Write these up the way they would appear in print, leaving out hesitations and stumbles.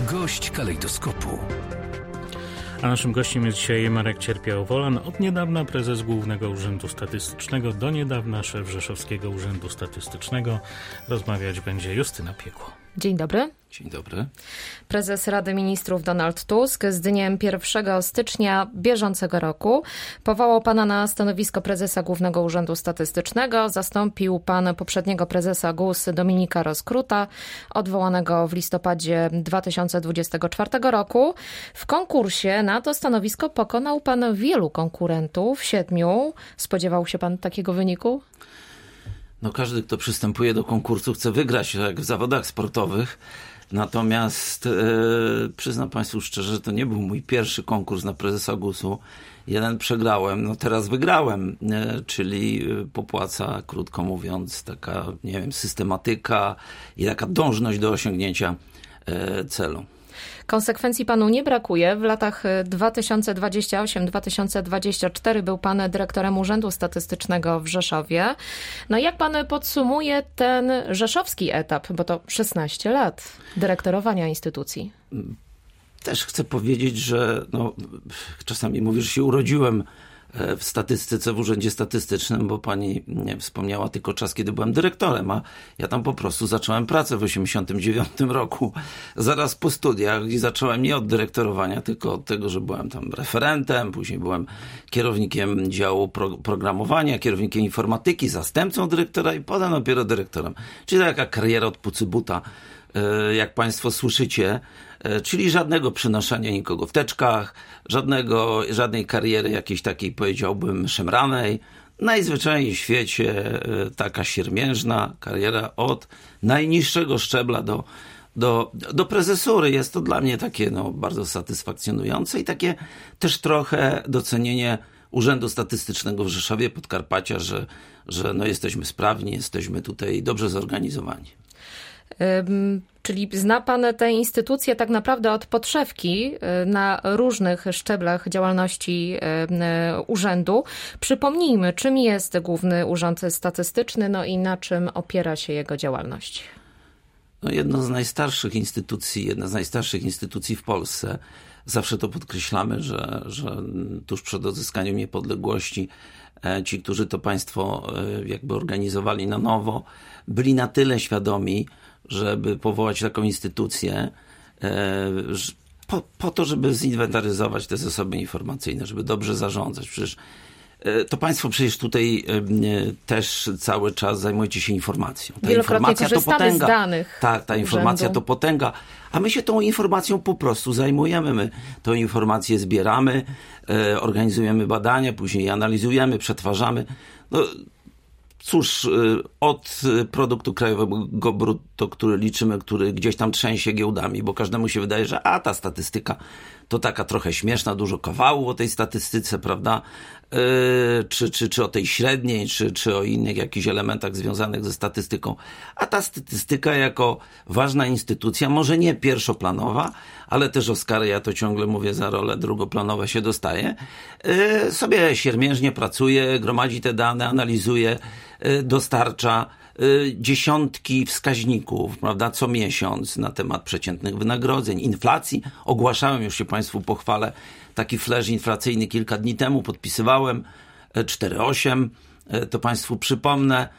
Gość kalejdoskopu. A naszym gościem jest dzisiaj Marek Cierpiał-Wolan, od niedawna prezes Głównego Urzędu Statystycznego, do niedawna szef Rzeszowskiego Urzędu Statystycznego. Rozmawiać będzie Justyna Piekło. Dzień dobry. Dzień dobry. Prezes Rady Ministrów Donald Tusk z dniem 1 stycznia bieżącego roku powołał pana na stanowisko prezesa Głównego Urzędu Statystycznego. Zastąpił pan poprzedniego prezesa GUS Dominika Roskruta, odwołanego w listopadzie 2024 roku. W konkursie na to stanowisko pokonał pan wielu konkurentów, 7. Spodziewał się pan takiego wyniku? No każdy, kto przystępuje do konkursu, chce wygrać, jak w zawodach sportowych. Natomiast przyznam państwu szczerze, że to nie był mój pierwszy konkurs na prezesa GUS-u. Jeden przegrałem, no teraz wygrałem, czyli popłaca, krótko mówiąc, taka, nie wiem, systematyka i taka dążność do osiągnięcia celu. Konsekwencji panu nie brakuje. W latach 2028-2024 był pan dyrektorem Urzędu Statystycznego w Rzeszowie. No jak pan podsumuje ten rzeszowski etap, bo to 16 lat dyrektorowania instytucji? Też chcę powiedzieć, że czasami mówię, że się urodziłem w statystyce, w Urzędzie Statystycznym, bo pani wspomniała tylko czas, kiedy byłem dyrektorem, a ja tam po prostu zacząłem pracę w 1989 roku, zaraz po studiach, i zacząłem nie od dyrektorowania, tylko od tego, że byłem tam referentem, później byłem kierownikiem działu programowania, kierownikiem informatyki, zastępcą dyrektora i potem dopiero dyrektorem. Czyli taka kariera od pucybuta, jak państwo słyszycie, czyli żadnego przynoszenia nikogo w teczkach, żadnej kariery jakiejś takiej, powiedziałbym, szemranej. Najzwyczajniej w świecie taka siermiężna kariera od najniższego szczebla do prezesury. Jest to dla mnie takie bardzo satysfakcjonujące i takie też trochę docenienie Urzędu Statystycznego w Rzeszowie, Podkarpacia, że jesteśmy sprawni, jesteśmy tutaj dobrze zorganizowani. Czyli zna pan tę instytucję tak naprawdę od podszewki na różnych szczeblach działalności urzędu. Przypomnijmy, czym jest Główny Urząd Statystyczny, i na czym opiera się jego działalność. Jedna z najstarszych instytucji w Polsce. Zawsze to podkreślamy, że tuż przed odzyskaniem niepodległości ci, którzy to państwo jakby organizowali na nowo, byli na tyle świadomi, żeby powołać taką instytucję po to, żeby zinwentaryzować te zasoby informacyjne, żeby dobrze zarządzać. Przecież to państwo tutaj też cały czas zajmujecie się informacją. Ta informacja to potęga. Z danych tak, ta informacja to potęga. A my się tą informacją po prostu zajmujemy. My tą informację zbieramy, organizujemy badania, później je analizujemy, przetwarzamy. Cóż, od produktu krajowego brutto, który liczymy, który gdzieś tam trzęsie giełdami, bo każdemu się wydaje, że ta statystyka to taka trochę śmieszna, dużo kawału o tej statystyce, prawda? Czy o tej średniej, czy o innych jakichś elementach związanych ze statystyką. A ta statystyka jako ważna instytucja, może nie pierwszoplanowa, ale też Oskary, ja to ciągle mówię, za role drugoplanowe się dostaje, sobie siermiężnie pracuje, gromadzi te dane, analizuje, dostarcza dziesiątki wskaźników, prawda, co miesiąc na temat przeciętnych wynagrodzeń, inflacji. Ogłaszałem, już się państwu pochwalę, taki flash inflacyjny kilka dni temu podpisywałem, 4,8, to państwu przypomnę.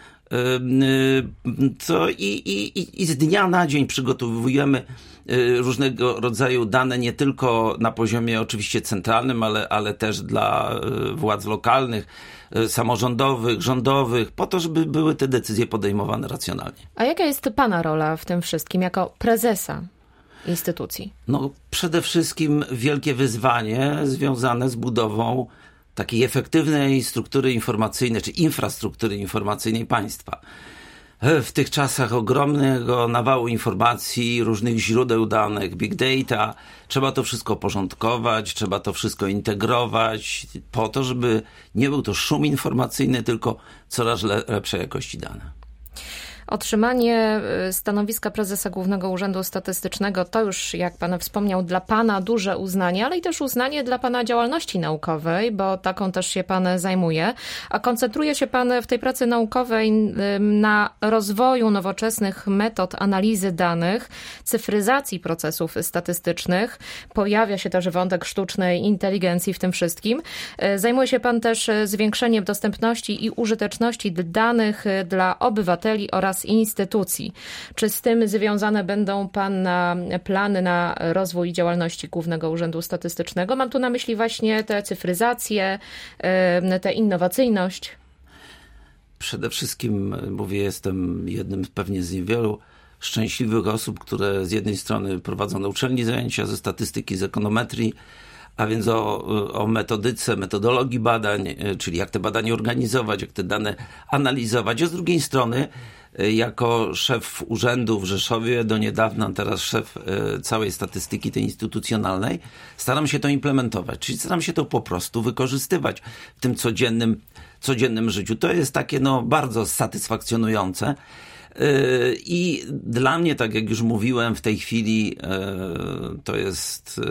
I z dnia na dzień przygotowujemy różnego rodzaju dane, nie tylko na poziomie oczywiście centralnym, ale też dla władz lokalnych, samorządowych, rządowych, po to, żeby były te decyzje podejmowane racjonalnie. A jaka jest pana rola w tym wszystkim jako prezesa instytucji? Przede wszystkim wielkie wyzwanie związane z budową takiej efektywnej struktury informacyjnej, czy infrastruktury informacyjnej państwa. W tych czasach ogromnego nawału informacji, różnych źródeł danych, big data, trzeba to wszystko porządkować, trzeba to wszystko integrować po to, żeby nie był to szum informacyjny, tylko coraz lepszej jakości dane. Otrzymanie stanowiska prezesa Głównego Urzędu Statystycznego to już, jak pan wspomniał, dla pana duże uznanie, ale i też uznanie dla pana działalności naukowej, bo taką też się pan zajmuje. A koncentruje się pan w tej pracy naukowej na rozwoju nowoczesnych metod analizy danych, cyfryzacji procesów statystycznych. Pojawia się też wątek sztucznej inteligencji w tym wszystkim. Zajmuje się pan też zwiększeniem dostępności i użyteczności danych dla obywateli oraz instytucji. Czy z tym związane będą pana plany na rozwój działalności Głównego Urzędu Statystycznego? Mam tu na myśli właśnie tę cyfryzację, tę innowacyjność. Przede wszystkim, mówię, jestem jednym pewnie z niewielu szczęśliwych osób, które z jednej strony prowadzą na uczelni zajęcia ze statystyki, z ekonometrii, a więc o metodyce, metodologii badań, czyli jak te badania organizować, jak te dane analizować, a z drugiej strony jako szef urzędu w Rzeszowie do niedawna, teraz szef całej statystyki tej instytucjonalnej, staram się to implementować, czyli staram się to po prostu wykorzystywać w tym codziennym życiu. To jest takie bardzo satysfakcjonujące. I dla mnie, tak jak już mówiłem, w tej chwili to jest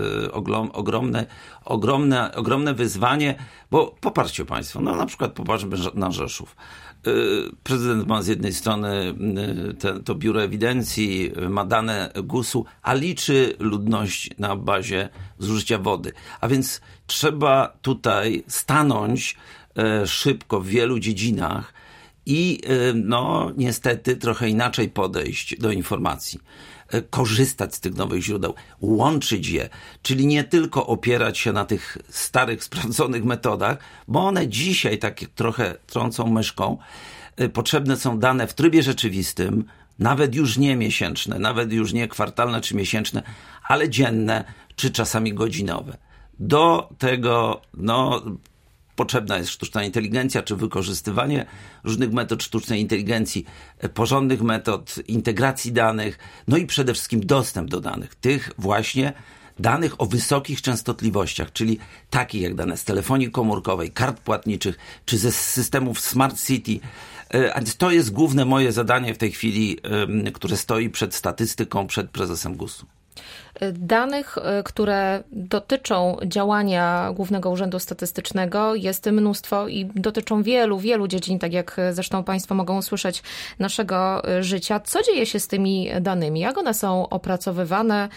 ogromne wyzwanie, bo popatrzcie państwo, na przykład popatrzmy na Rzeszów. Prezydent ma z jednej strony to biuro ewidencji, ma dane GUS-u, a liczy ludność na bazie zużycia wody. A więc trzeba tutaj stanąć szybko w wielu dziedzinach i niestety trochę inaczej podejść do informacji. Korzystać z tych nowych źródeł, łączyć je, czyli nie tylko opierać się na tych starych, sprawdzonych metodach, bo one dzisiaj tak trochę trącą myszką. Potrzebne są dane w trybie rzeczywistym, nawet już nie miesięczne, nawet już nie kwartalne czy miesięczne, ale dzienne czy czasami godzinowe. Do tego potrzebna jest sztuczna inteligencja, czy wykorzystywanie różnych metod sztucznej inteligencji, porządnych metod integracji danych, i przede wszystkim dostęp do danych. Tych właśnie danych o wysokich częstotliwościach, czyli takich jak dane z telefonii komórkowej, kart płatniczych, czy ze systemów Smart City. A to jest główne moje zadanie w tej chwili, które stoi przed statystyką, przed prezesem GUS-u. Danych, które dotyczą działania Głównego Urzędu Statystycznego jest mnóstwo i dotyczą wielu dziedzin, tak jak zresztą państwo mogą usłyszeć, naszego życia. Co dzieje się z tymi danymi? Jak one są opracowywane?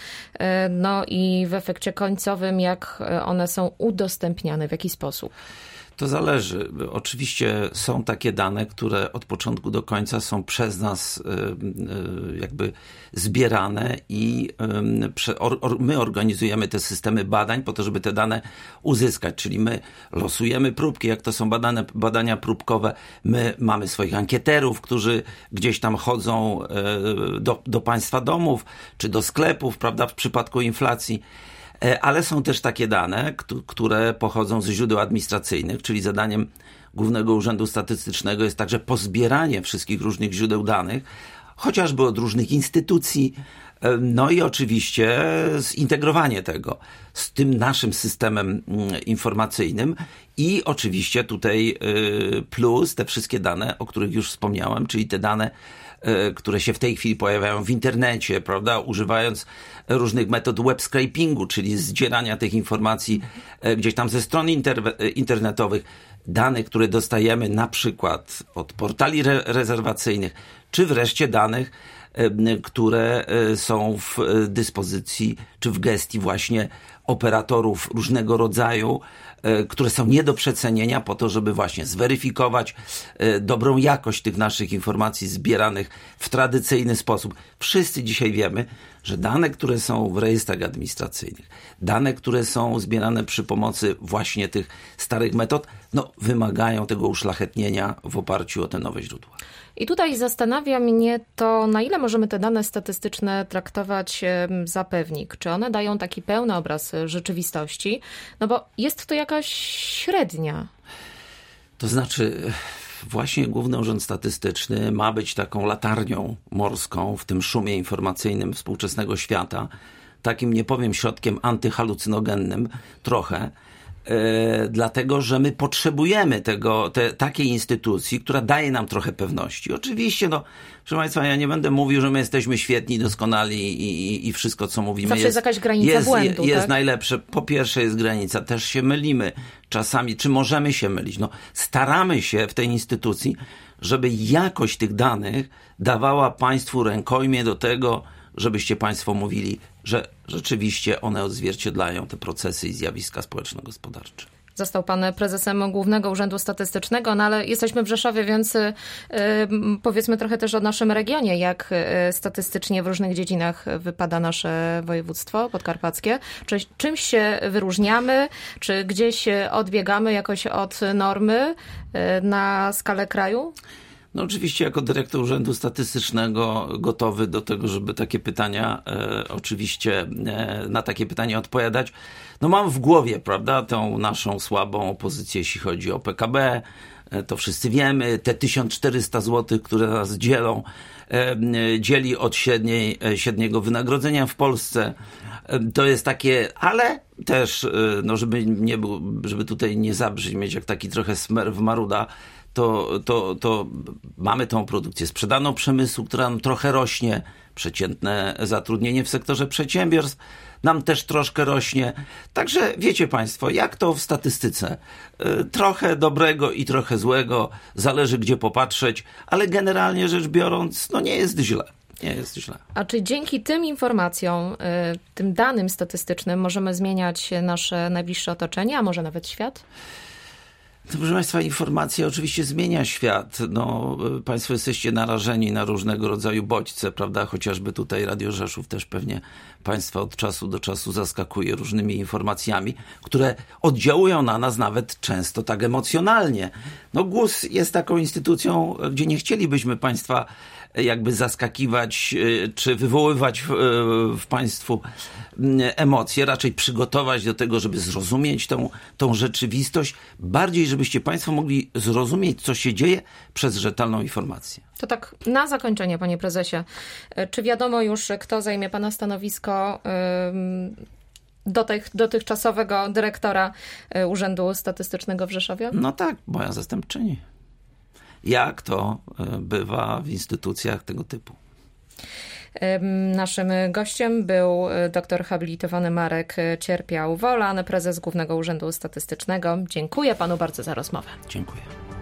I w efekcie końcowym, jak one są udostępniane, w jaki sposób? To zależy. Oczywiście są takie dane, które od początku do końca są przez nas jakby zbierane i my organizujemy te systemy badań po to, żeby te dane uzyskać. Czyli my losujemy próbki, jak to są badania próbkowe. My mamy swoich ankieterów, którzy gdzieś tam chodzą do państwa domów czy do sklepów, prawda, w przypadku inflacji. Ale są też takie dane, które pochodzą ze źródeł administracyjnych, czyli zadaniem Głównego Urzędu Statystycznego jest także pozbieranie wszystkich różnych źródeł danych, chociażby od różnych instytucji, i oczywiście zintegrowanie tego z tym naszym systemem informacyjnym i oczywiście tutaj plus te wszystkie dane, o których już wspomniałem, czyli te dane, które się w tej chwili pojawiają w internecie, prawda, używając różnych metod web scrapingu, czyli zdzierania tych informacji gdzieś tam ze stron internetowych, danych, które dostajemy na przykład od portali rezerwacyjnych, czy wreszcie danych, które są w dyspozycji, czy w gestii właśnie operatorów różnego rodzaju, które są nie do przecenienia po to, żeby właśnie zweryfikować dobrą jakość tych naszych informacji zbieranych w tradycyjny sposób. Wszyscy dzisiaj wiemy, że dane, które są w rejestrach administracyjnych, dane, które są zbierane przy pomocy właśnie tych starych metod, wymagają tego uszlachetnienia w oparciu o te nowe źródła. I tutaj zastanawia mnie to, na ile możemy te dane statystyczne traktować za pewnik. Czy one dają taki pełny obraz rzeczywistości? Bo jest to jakaś średnia. To znaczy, właśnie Główny Urząd Statystyczny ma być taką latarnią morską w tym szumie informacyjnym współczesnego świata. Takim, nie powiem, środkiem antyhalucynogennym trochę, dlatego że my potrzebujemy takiej instytucji, która daje nam trochę pewności. Oczywiście, proszę Państwa, ja nie będę mówił, że my jesteśmy świetni, doskonali i wszystko, co mówimy zawsze jest jakaś granica błędu. Jest tak? najlepsze. Po pierwsze jest granica, też się mylimy czasami, czy możemy się mylić. Staramy się w tej instytucji, żeby jakość tych danych dawała Państwu rękojmię do tego, żebyście Państwo mówili, że rzeczywiście one odzwierciedlają te procesy i zjawiska społeczno-gospodarcze. Został pan prezesem Głównego Urzędu Statystycznego, ale jesteśmy w Rzeszowie, więc powiedzmy trochę też o naszym regionie, jak statystycznie w różnych dziedzinach wypada nasze województwo podkarpackie. Czy czymś się wyróżniamy, czy gdzieś odbiegamy jakoś od normy na skalę kraju? Oczywiście jako dyrektor Urzędu Statystycznego gotowy do tego, żeby takie pytania, na takie pytania odpowiadać. Mam w głowie, prawda, tą naszą słabą pozycję, jeśli chodzi o PKB. To wszyscy wiemy. Te 1400 zł, które nas dzieli od średniego wynagrodzenia w Polsce. To jest takie, ale też, żeby tutaj nie zabrzmieć jak taki trochę smer w Maruda, to mamy tą produkcję sprzedaną przemysłu, która nam trochę rośnie. Przeciętne zatrudnienie w sektorze przedsiębiorstw nam też troszkę rośnie. Także wiecie Państwo, jak to w statystyce. Trochę dobrego i trochę złego, zależy gdzie popatrzeć, ale generalnie rzecz biorąc, nie jest źle. Nie jest źle. A czy dzięki tym informacjom, tym danym statystycznym możemy zmieniać nasze najbliższe otoczenie, a może nawet świat? Proszę Państwa, informacja oczywiście zmienia świat. Państwo jesteście narażeni na różnego rodzaju bodźce, prawda? Chociażby tutaj Radio Rzeszów też pewnie Państwa od czasu do czasu zaskakuje różnymi informacjami, które oddziałują na nas nawet często tak emocjonalnie. GUS jest taką instytucją, gdzie nie chcielibyśmy Państwa jakby zaskakiwać, czy wywoływać w Państwu emocje, raczej przygotować do tego, żeby zrozumieć tą rzeczywistość, bardziej żebyście Państwo mogli zrozumieć, co się dzieje przez rzetelną informację. To tak na zakończenie, panie prezesie, czy wiadomo już, kto zajmie pana stanowisko dotychczasowego dyrektora Urzędu Statystycznego w Rzeszowie? Tak, moja zastępczyni. Jak to bywa w instytucjach tego typu. Naszym gościem był doktor habilitowany Marek Cierpiał-Wolan, prezes Głównego Urzędu Statystycznego. Dziękuję panu bardzo za rozmowę. Dziękuję.